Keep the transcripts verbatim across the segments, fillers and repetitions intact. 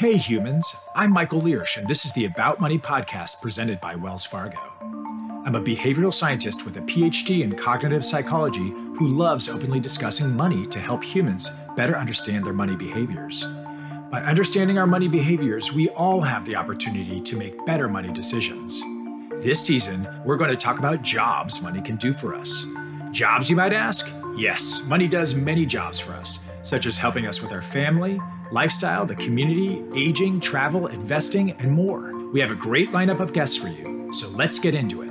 Hey humans, I'm Michael Learsh, and this is the About Money podcast presented by Wells Fargo. I'm a behavioral scientist with a P H D in cognitive psychology who loves openly discussing money to help humans better understand their money behaviors. By understanding our money behaviors, we all have the opportunity to make better money decisions. This season, we're going to talk about jobs money can do for us. Jobs, you might ask? Yes, money does many jobs for us, such as helping us with our family, lifestyle, the community, aging, travel, investing, and more. We have a great lineup of guests for you, so let's get into it.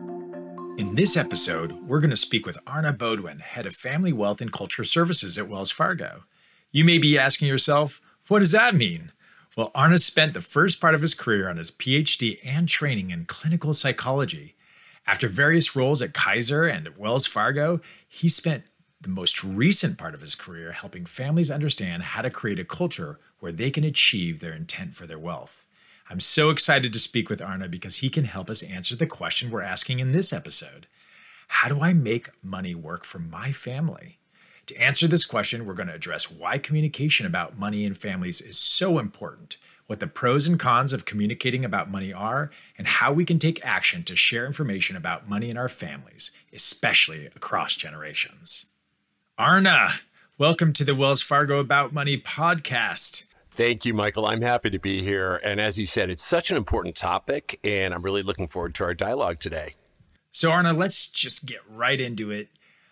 In this episode, we're going to speak with Arna Beaudoin, Head of Family Wealth and Culture Services at Wells Fargo. You may be asking yourself, what does that mean? Well, Arna spent the first part of his career on his P H D and training in clinical psychology. After various roles at Kaiser and at Wells Fargo, he spent the most recent part of his career helping families understand how to create a culture where they can achieve their intent for their wealth. I'm so excited to speak with Arna because he can help us answer the question we're asking in this episode. How do I make money work for my family? To answer this question, we're going to address why communication about money and families is so important, what the pros and cons of communicating about money are, and how we can take action to share information about money in our families, especially across generations. Arna, welcome to the Wells Fargo About Money podcast. Thank you, Michael. I'm happy to be here. And as you said, it's such an important topic, and I'm really looking forward to our dialogue today. So Arna, let's just get right into it.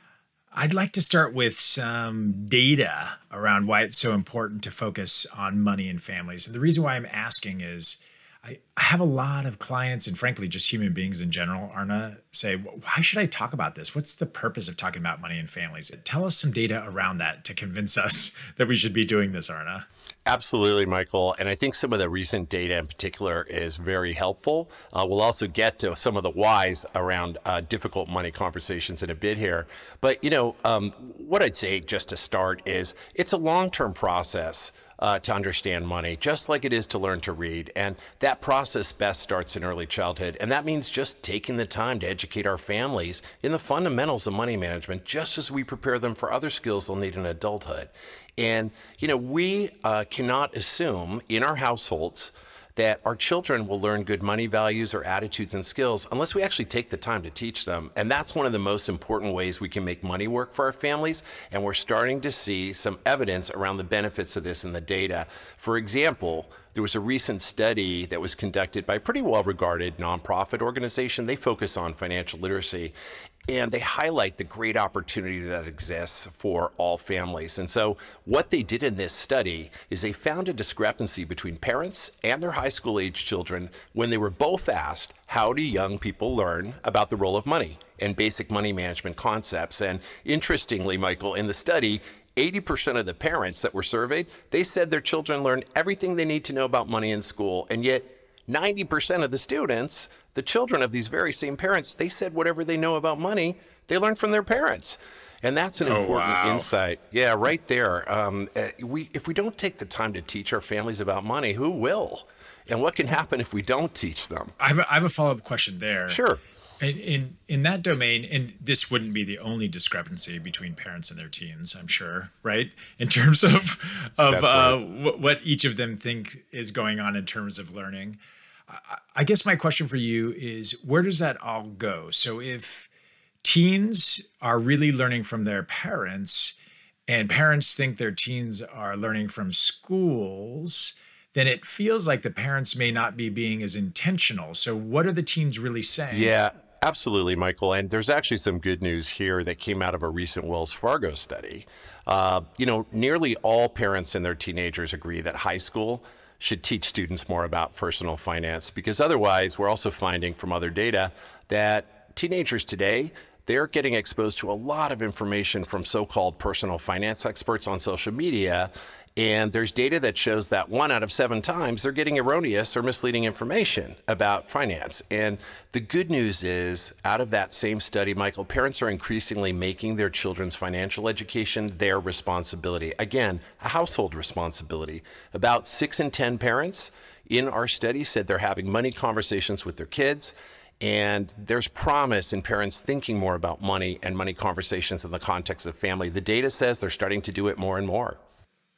I'd like to start with some data around why it's so important to focus on money and families. And the reason why I'm asking is I, I have a lot of clients and frankly, just human beings in general, Arna, say, why should I talk about this? What's the purpose of talking about money and families? Tell us some data around that to convince us that we should be doing this, Arna. Absolutely, Michael. And I think some of the recent data in particular is very helpful. Uh, we'll also get to some of the whys around uh, difficult money conversations in a bit here. But, you know, um, what I'd say just to start is it's a long-term process Uh, to understand money, just like it is to learn to read. And that process best starts in early childhood. And that means just taking the time to educate our families in the fundamentals of money management, just as we prepare them for other skills they'll need in adulthood. And, you know, we uh, cannot assume in our households that our children will learn good money values or attitudes and skills unless we actually take the time to teach them. And that's one of the most important ways we can make money work for our families. And we're starting to see some evidence around the benefits of this in the data. For example, there was a recent study that was conducted by a pretty well-regarded nonprofit organization. They focus on financial literacy. And they highlight the great opportunity that exists for all families. And so what they did in this study is they found a discrepancy between parents and their high school age children when they were both asked, how do young people learn about the role of money and basic money management concepts? And interestingly, Michael, in the study, eighty percent of the parents that were surveyed, they said their children learned everything they need to know about money in school. And yet ninety percent of the students, the children of these very same parents, they said whatever they know about money, they learned from their parents. And that's an oh, important wow. insight. Yeah, right there. Um, we, if we don't take the time to teach our families about money, who will? And what can happen if we don't teach them? I have a, I have a follow-up question there. Sure. In, in in that domain, and this wouldn't be the only discrepancy between parents and their teens, I'm sure, right? In terms of of That's uh, right. w- what each of them think is going on in terms of learning. I, I guess my question for you is, where does that all go? So if teens are really learning from their parents, and parents think their teens are learning from schools, then it feels like the parents may not be being as intentional. So what are the teens really saying? Yeah. Absolutely, Michael. And there's actually some good news here that came out of a recent Wells Fargo study. Uh, you know, nearly all parents and their teenagers agree that high school should teach students more about personal finance, because otherwise we're also finding from other data that teenagers today, they're getting exposed to a lot of information from so-called personal finance experts on social media. And there's data that shows that one out of seven times they're getting erroneous or misleading information about finance. And the good news is, out of that same study, Michael, parents are increasingly making their children's financial education their responsibility. Again, a household responsibility. About six in ten parents in our study said they're having money conversations with their kids. And there's promise in parents thinking more about money and money conversations in the context of family. The data says they're starting to do it more and more.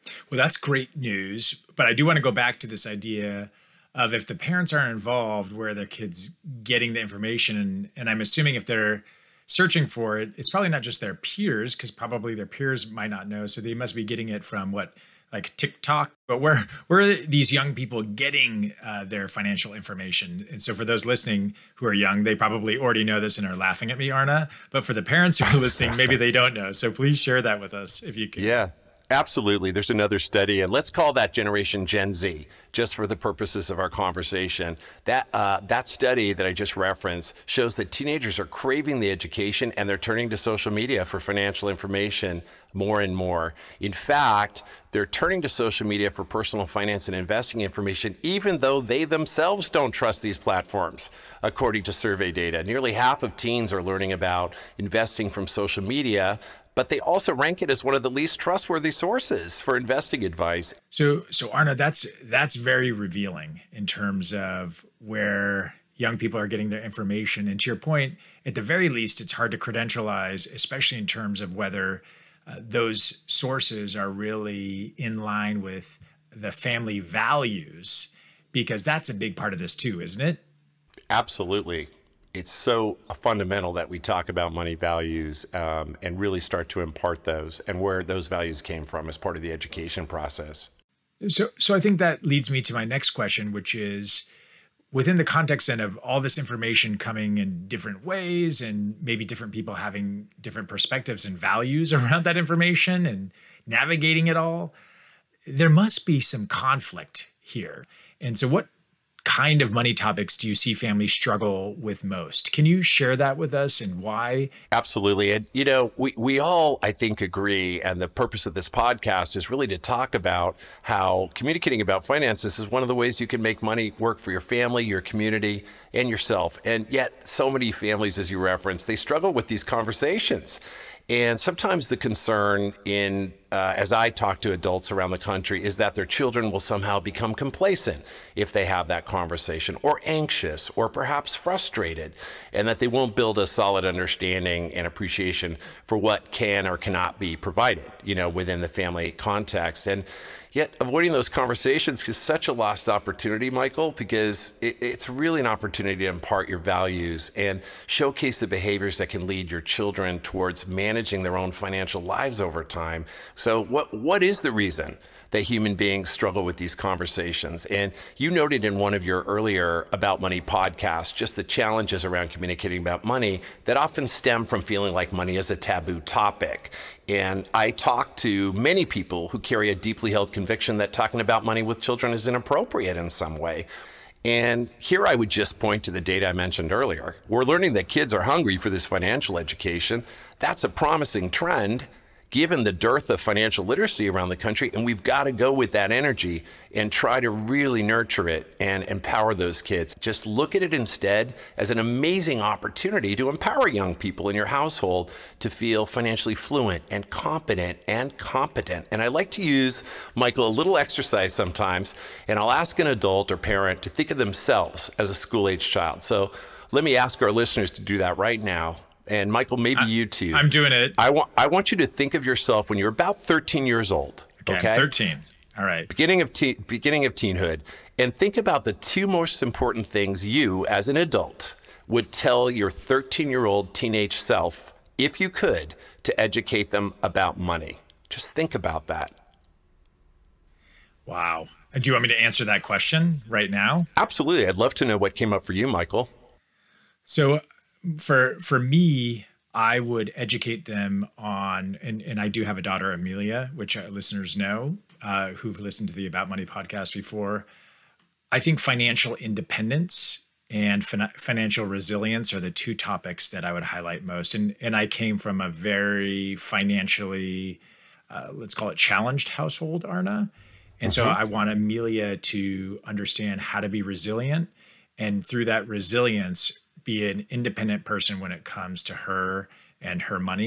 Well, that's great news. But I do want to go back to this idea of if the parents aren't involved, where are their kids getting the information? And, and I'm assuming if they're searching for it, it's probably not just their peers, because probably their peers might not know. So they must be getting it from what, like TikTok. But where, where are these young people getting uh, their financial information? And so for those listening who are young, they probably already know this and are laughing at me, Arna. But for the parents who are listening, maybe they don't know. So please share that with us if you can. Yeah. Absolutely. There's another study, and let's call that generation Gen Z, just for the purposes of our conversation. That uh, that study that I just referenced shows that teenagers are craving the education, and they're turning to social media for financial information more and more. In fact, they're turning to social media for personal finance and investing information, even though they themselves don't trust these platforms, according to survey data. Nearly half of teens are learning about investing from social media, but they also rank it as one of the least trustworthy sources for investing advice. So, so Arna, that's that's very revealing in terms of where young people are getting their information. And to your point, at the very least, it's hard to credentialize, especially in terms of whether uh, those sources are really in line with the family values, because that's a big part of this too, isn't it? Absolutely. It's so fundamental that we talk about money values um, and really start to impart those and where those values came from as part of the education process. So, so I think that leads me to my next question, which is within the context then of all this information coming in different ways and maybe different people having different perspectives and values around that information and navigating it all, there must be some conflict here. And so what kind of money topics do you see families struggle with most? Can you share that with us and why? Absolutely. And, you know, we, we all, I think, agree. And the purpose of this podcast is really to talk about how communicating about finances is one of the ways you can make money work for your family, your community, and yourself. And yet so many families, as you referenced, they struggle with these conversations. And sometimes the concern in, uh, as I talk to adults around the country, is that their children will somehow become complacent if they have that conversation, or anxious, or perhaps frustrated, and that they won't build a solid understanding and appreciation for what can or cannot be provided, you know, within the family context. And yet avoiding those conversations is such a lost opportunity, Michael, because it, it's really an opportunity to impart your values and showcase the behaviors that can lead your children towards managing their own financial lives over time. So what what is the reason that human beings struggle with these conversations? And you noted in one of your earlier About Money podcasts just the challenges around communicating about money that often stem from feeling like money is a taboo topic. And I talk to many people who carry a deeply held conviction that talking about money with children is inappropriate in some way. And here I would just point to the data I mentioned earlier. We're learning that kids are hungry for this financial education. That's a promising trend, given the dearth of financial literacy around the country, and we've got to go with that energy and try to really nurture it and empower those kids. Just look at it instead as an amazing opportunity to empower young people in your household to feel financially fluent and competent and competent. And I like to use, Michael, a little exercise sometimes, and I'll ask an adult or parent to think of themselves as a school-age child. So let me ask our listeners to do that right now. And Michael, maybe I, you too. I'm doing it. I want I want you to think of yourself when you're about thirteen years old. Okay, okay? I'm thirteen. All right. Beginning of te- beginning of teenhood, and think about the two most important things you, as an adult, would tell your thirteen-year-old teenage self, if you could, to educate them about money. Just think about that. Wow. Do you want me to answer that question right now? Absolutely. I'd love to know what came up for you, Michael. So. For for me, I would educate them on, and, and I do have a daughter, Amelia, which uh, listeners know uh, who've listened to the About Money podcast before. I think financial independence and fin- financial resilience are the two topics that I would highlight most. And, and I came from a very financially, uh, let's call it challenged household, Arna. And mm-hmm. so I want Amelia to understand how to be resilient, and through that resilience, be an independent person when it comes to her and her money,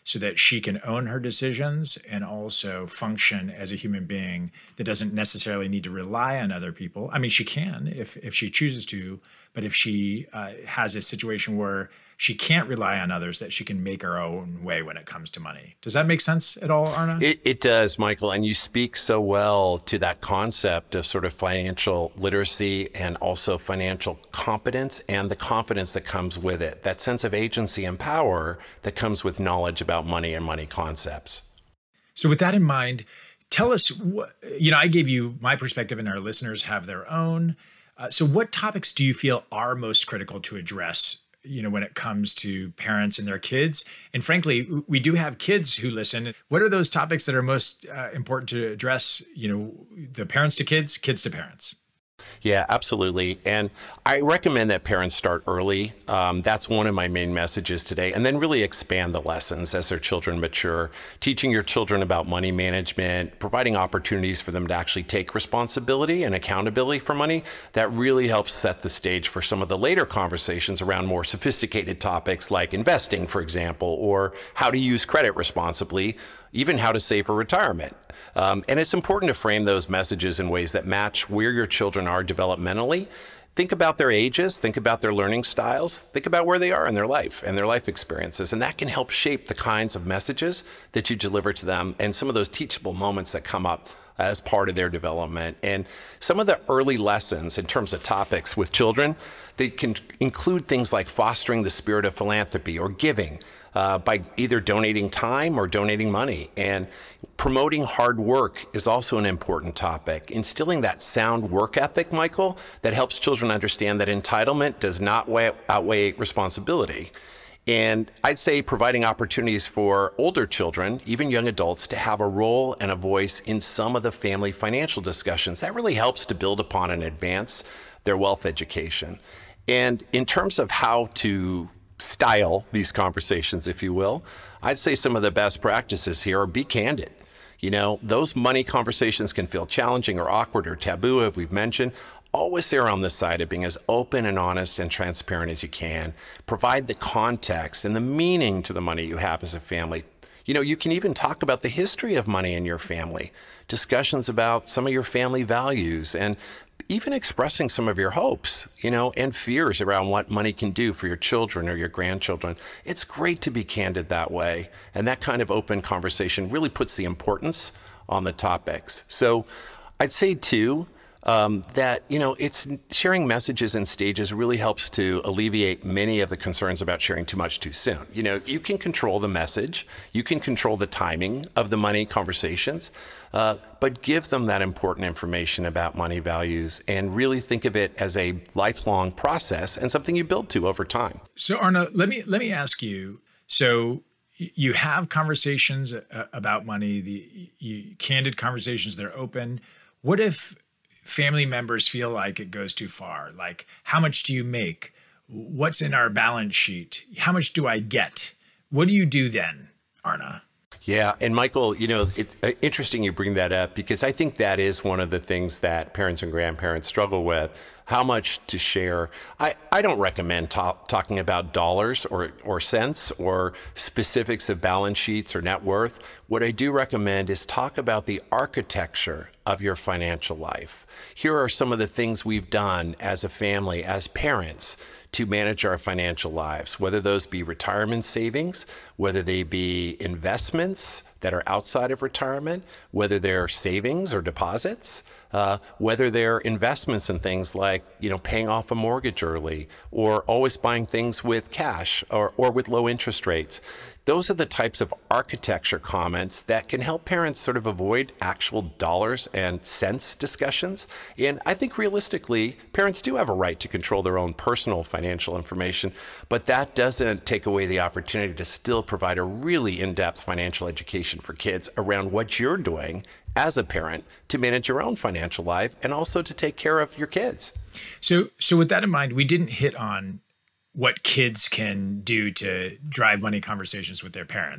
so that she can own her decisions and also function as a human being that doesn't necessarily need to rely on other people. I mean, she can if if she chooses to, but if she uh, has a situation where she can't rely on others, that she can make her own way when it comes to money. Does that make sense at all, Arna? It, it does, Michael. And you speak so well to that concept of sort of financial literacy and also financial competence and the confidence that comes with it, that sense of agency and power that comes with knowledge about money and money concepts. So with that in mind, tell us, what, you know, I gave you my perspective and our listeners have their own. Uh, so what topics do you feel are most critical to address, you know, when it comes to parents and their kids? And frankly, we do have kids who listen. What are those topics that are most uh, important to address, you know, the parents to kids, kids to parents? Yeah, absolutely. And I recommend that parents start early. Um, that's one of my main messages today. And then really expand the lessons as their children mature, teaching your children about money management, providing opportunities for them to actually take responsibility and accountability for money. That really helps set the stage for some of the later conversations around more sophisticated topics like investing, for example, or how to use credit responsibly, even how to save for retirement. Um, and it's important to frame those messages in ways that match where your children are developmentally. Think about their ages, think about their learning styles, think about where they are in their life and their life experiences. And that can help shape the kinds of messages that you deliver to them and some of those teachable moments that come up as part of their development. And some of the early lessons in terms of topics with children, they can include things like fostering the spirit of philanthropy or giving, Uh, by either donating time or donating money. And promoting hard work is also an important topic. Instilling that sound work ethic, Michael, that helps children understand that entitlement does not weigh, outweigh responsibility. And I'd say providing opportunities for older children, even young adults, to have a role and a voice in some of the family financial discussions. That really helps to build upon and advance their wealth education. And in terms of how to style these conversations, if you will, I'd say some of the best practices here are be candid. You know, those money conversations can feel challenging or awkward or taboo, as we've mentioned. Always err on the side of being as open and honest and transparent as you can. Provide the context and the meaning to the money you have as a family. You know, you can even talk about the history of money in your family, discussions about some of your family values, and even expressing some of your hopes, you know, and fears around what money can do for your children or your grandchildren. It's great to be candid that way. And that kind of open conversation really puts the importance on the topics. So I'd say too, um, that, you know, it's sharing messages in stages really helps to alleviate many of the concerns about sharing too much too soon. You know, you can control the message, you can control the timing of the money conversations, uh, but give them that important information about money values and really think of it as a lifelong process and something you build to over time. So Arna, let me let me ask you, so you have conversations about money, the you, candid conversations that are open. What if family members feel like it goes too far? Like, how much do you make? What's in our balance sheet? How much do I get? What do you do then, Arna? Yeah. And Michael, you know, it's interesting you bring that up because I think that is one of the things that parents and grandparents struggle with, how much to share. I, I don't recommend talk, talking about dollars or, or cents or specifics of balance sheets or net worth. What I do recommend is talk about the architecture of your financial life. Here are some of the things we've done as a family, as parents, to manage our financial lives, whether those be retirement savings, whether they be investments that are outside of retirement, whether they're savings or deposits, uh, whether they're investments in things like, you know, paying off a mortgage early or always buying things with cash or, or with low interest rates. Those are the types of architecture comments that can help parents sort of avoid actual dollars and cents discussions. And I think realistically, parents do have a right to control their own personal financial information, but that doesn't take away the opportunity to still provide a really in-depth financial education for kids around what you're doing as a parent to manage your own financial life and also to take care of your kids. So, so with that in mind, we didn't hit on what kids can do to drive money conversations with their parents.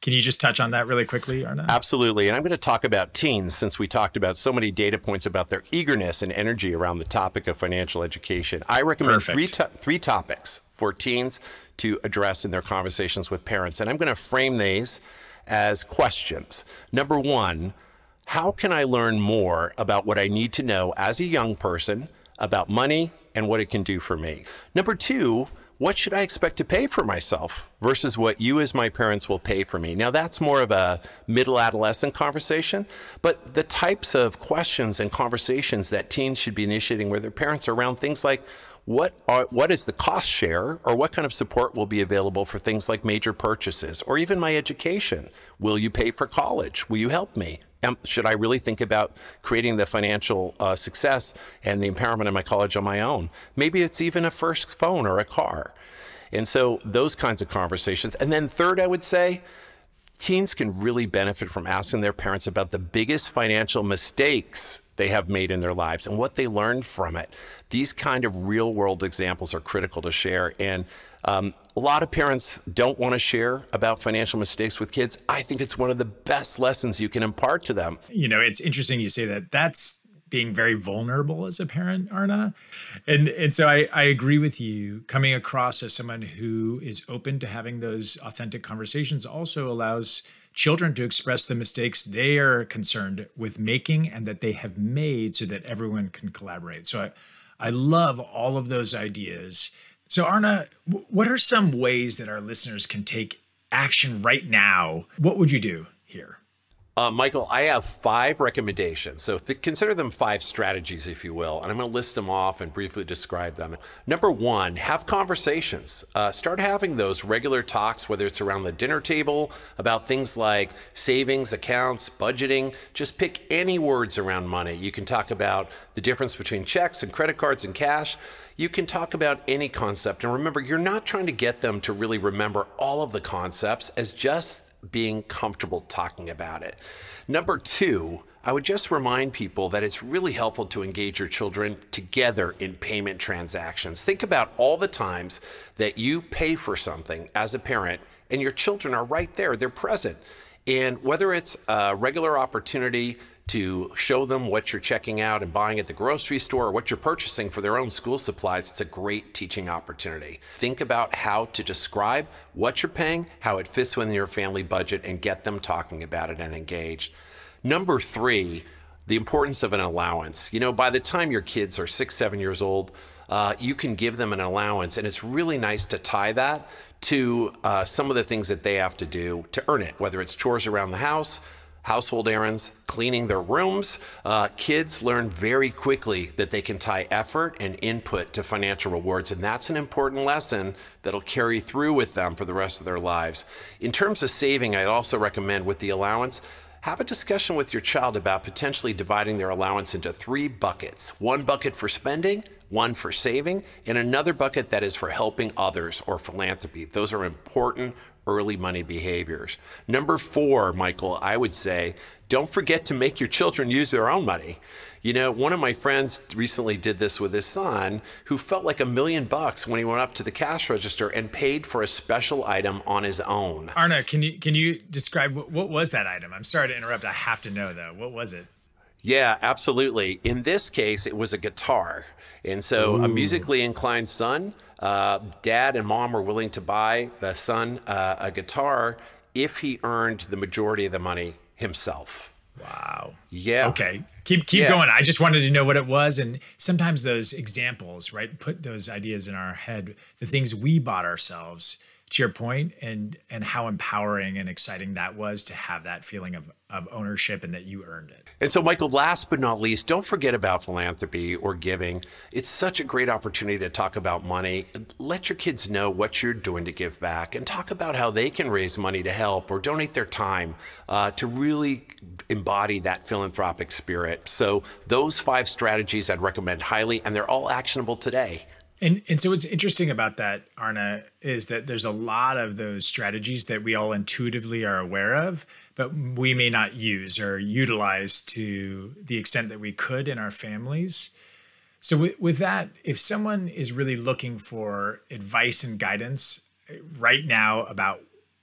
Can you just touch on that really quickly, Arna? Absolutely. And I'm going to talk about teens since we talked about so many data points about their eagerness and energy around the topic of financial education. I recommend Perfect. three to- three topics for teens to address in their conversations with parents. And I'm going to frame these as questions. Number one, how can I learn more about what I need to know as a young person about money and what it can do for me? Number two, what should I expect to pay for myself versus what you as my parents will pay for me? Now, that's more of a middle adolescent conversation, but the types of questions and conversations that teens should be initiating with their parents are around things like, what are what is the cost share, or what kind of support will be available for things like major purchases or even my education? Will you pay for college? Will you help me? Um, should I really think about creating the financial uh, success and the empowerment of my college on my own? Maybe it's even a first phone or a car. And so those kinds of conversations. And then third, I would say, teens can really benefit from asking their parents about the biggest financial mistakes they have made in their lives and what they learned from it. These kind of real world examples are critical to share. And um, a lot of parents don't want to share about financial mistakes with kids. I think it's one of the best lessons you can impart to them. You know, it's interesting you say that. That's being very vulnerable as a parent, Arna. And and so I, I agree with you. Coming across as someone who is open to having those authentic conversations also allows children to express the mistakes they are concerned with making and that they have made so that everyone can collaborate. So I, I love all of those ideas. So Arna, what are some ways that our listeners can take action right now? What would you do here? Uh, Michael, I have five recommendations. So th- consider them five strategies, if you will, and I'm going to list them off and briefly describe them. Number one, have conversations. Uh, start having those regular talks, whether it's around the dinner table, about things like savings, accounts, budgeting. Just pick any words around money. You can talk about the difference between checks and credit cards and cash. You can talk about any concept. And remember, you're not trying to get them to really remember all of the concepts as just being comfortable talking about it. Number two, I would just remind people that it's really helpful to engage your children together in payment transactions. Think about all the times that you pay for something as a parent and your children are right there, they're present. And whether it's a regular opportunity to show them what you're checking out and buying at the grocery store or what you're purchasing for their own school supplies, it's a great teaching opportunity. Think about how to describe what you're paying, how it fits within your family budget, and get them talking about it and engaged. Number three, the importance of an allowance. You know, by the time your kids are six, seven years old, uh, you can give them an allowance, and it's really nice to tie that to uh, some of the things that they have to do to earn it, whether it's chores around the house, household errands, cleaning their rooms. Uh, kids learn very quickly that they can tie effort and input to financial rewards, and that's an important lesson that'll carry through with them for the rest of their lives. In terms of saving, I'd also recommend with the allowance, have a discussion with your child about potentially dividing their allowance into three buckets. One bucket for spending, one for saving, and another bucket that is for helping others or philanthropy. Those are important early money behaviors. Number four, Michael, I would say, don't forget to make your children use their own money. You know, one of my friends recently did this with his son, who felt like a million bucks when he went up to the cash register and paid for a special item on his own. Arna, can you can you describe what, what was that item? I'm sorry to interrupt. I have to know though. What was it? Yeah, absolutely. In this case, it was a guitar. And so Ooh. a musically inclined son, uh, dad and mom were willing to buy the son uh, a guitar if he earned the majority of the money himself. Wow. Yeah. Okay. Keep keep yeah. going. I just wanted to know what it was. And sometimes those examples, right, put those ideas in our head, the things we bought ourselves, to your point, and and how empowering and exciting that was to have that feeling of, of ownership and that you earned it. And so, Michael, last but not least, don't forget about philanthropy or giving. It's such a great opportunity to talk about money. Let your kids know what you're doing to give back and talk about how they can raise money to help or donate their time uh, to really embody that philanthropic spirit. So those five strategies I'd recommend highly, and they're all actionable today. And and so what's interesting about that, Arna, is that there's a lot of those strategies that we all intuitively are aware of, but we may not use or utilize to the extent that we could in our families. So with, with that, if someone is really looking for advice and guidance right now about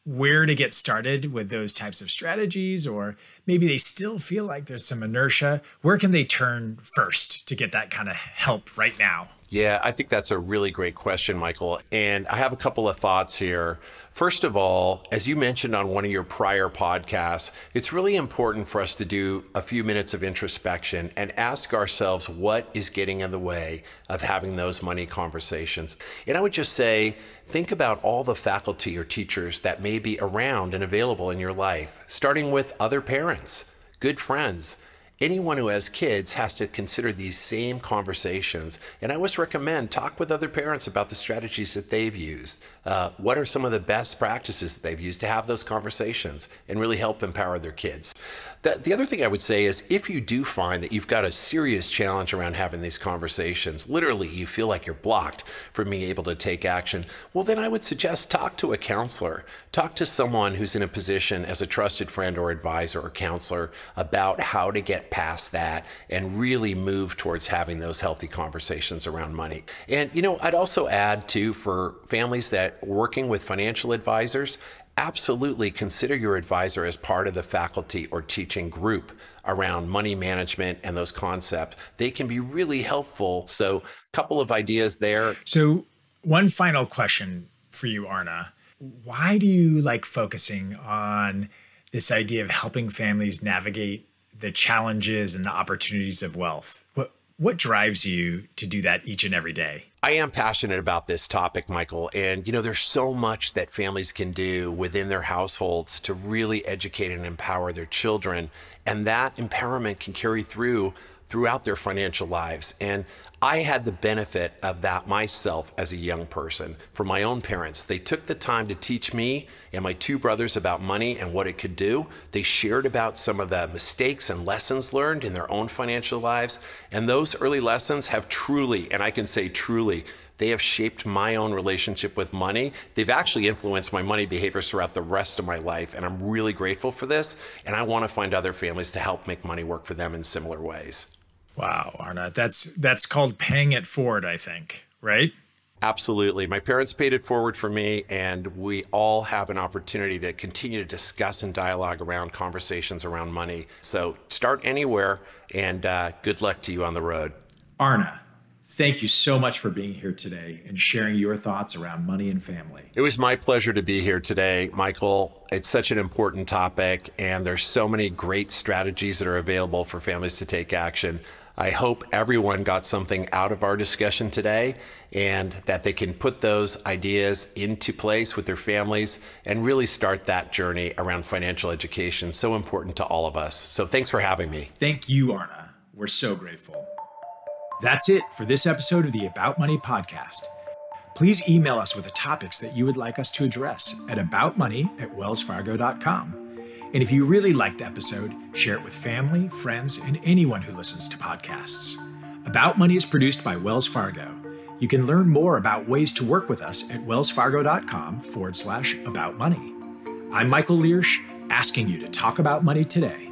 where to get started with those types of strategies, or maybe they still feel like there's some inertia, where can they turn first to get that kind of help right now? Yeah, I think that's a really great question, Michael. And I have a couple of thoughts here. First of all, as you mentioned on one of your prior podcasts, it's really important for us to do a few minutes of introspection and ask ourselves what is getting in the way of having those money conversations. And I would just say, think about all the faculty or teachers that may be around and available in your life, starting with other parents, good friends. Anyone who has kids has to consider these same conversations. And I always recommend talk with other parents about the strategies that they've used. Uh, what are some of the best practices that they've used to have those conversations and really help empower their kids? The, the other thing I would say is if you do find that you've got a serious challenge around having these conversations, literally you feel like you're blocked from being able to take action, well, then I would suggest talk to a counselor. Talk to someone who's in a position as a trusted friend or advisor or counselor about how to get past that and really move towards having those healthy conversations around money. And, you know, I'd also add too, for families that are working with financial advisors, absolutely consider your advisor as part of the faculty or teaching group around money management and those concepts. They can be really helpful. So a couple of ideas there. So one final question for you, Arna. Why do you like focusing on this idea of helping families navigate the challenges and the opportunities of wealth? What what drives you to do that each and every day? I am passionate about this topic, Michael. And, you know, there's so much that families can do within their households to really educate and empower their children. And that empowerment can carry through throughout their financial lives. And I had the benefit of that myself as a young person from my own parents. They took the time to teach me and my two brothers about money and what it could do. They shared about some of the mistakes and lessons learned in their own financial lives. And those early lessons have truly, and I can say truly, they have shaped my own relationship with money. They've actually influenced my money behaviors throughout the rest of my life. And I'm really grateful for this. And I want to find other families to help make money work for them in similar ways. Wow, Arna, that's that's called paying it forward, I think, right? Absolutely. My parents paid it forward for me, and we all have an opportunity to continue to discuss and dialogue around conversations around money. So start anywhere, and uh, good luck to you on the road. Arna, thank you so much for being here today and sharing your thoughts around money and family. It was my pleasure to be here today, Michael. It's such an important topic, and there's so many great strategies that are available for families to take action. I hope everyone got something out of our discussion today and that they can put those ideas into place with their families and really start that journey around financial education, so important to all of us. So thanks for having me. Thank you, Arna. We're so grateful. That's it for this episode of the About Money podcast. Please email us with the topics that you would like us to address at aboutmoney at wells fargo dot com. And if you really liked the episode, share it with family, friends, and anyone who listens to podcasts. About Money is produced by Wells Fargo. You can learn more about ways to work with us at wellsfargo.com forward slash about money. I'm Michael Learsh, asking you to talk about money today.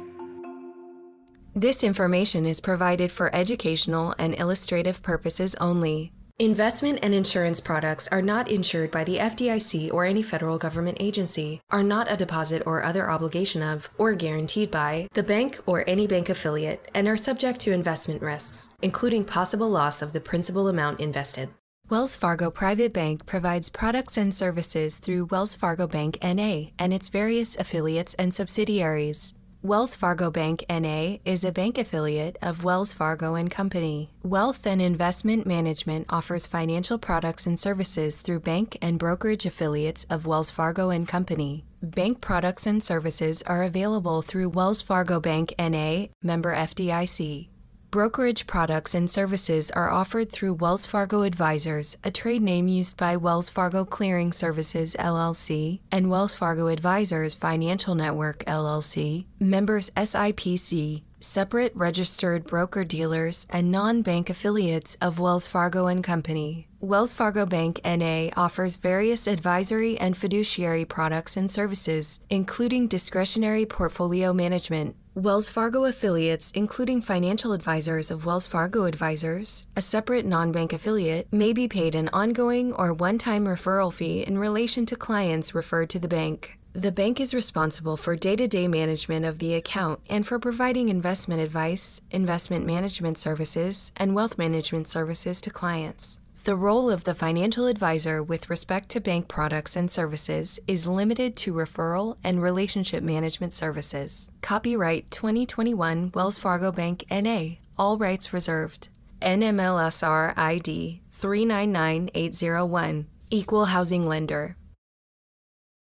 This information is provided for educational and illustrative purposes only. Investment and insurance products are not insured by the F D I C or any federal government agency, are not a deposit or other obligation of, or guaranteed by, the bank or any bank affiliate, and are subject to investment risks, including possible loss of the principal amount invested. Wells Fargo Private Bank provides products and services through Wells Fargo Bank N A and its various affiliates and subsidiaries. Wells Fargo Bank N A is a bank affiliate of Wells Fargo and Company. Wealth and Investment Management offers financial products and services through bank and brokerage affiliates of Wells Fargo and Company. Bank products and services are available through Wells Fargo Bank N A, member F D I C. Brokerage products and services are offered through Wells Fargo Advisors, a trade name used by Wells Fargo Clearing Services, L L C, and Wells Fargo Advisors Financial Network, L L C, members S I P C, separate registered broker-dealers, and non-bank affiliates of Wells Fargo and Company. Wells Fargo Bank N A offers various advisory and fiduciary products and services, including discretionary portfolio management. Wells Fargo affiliates, including financial advisors of Wells Fargo Advisors, a separate non-bank affiliate, may be paid an ongoing or one-time referral fee in relation to clients referred to the bank. The bank is responsible for day-to-day management of the account and for providing investment advice, investment management services, and wealth management services to clients. The role of the financial advisor with respect to bank products and services is limited to referral and relationship management services. Copyright twenty twenty-one Wells Fargo Bank N A. All rights reserved. N M L S R I D three nine nine eight zero one. Equal Housing Lender.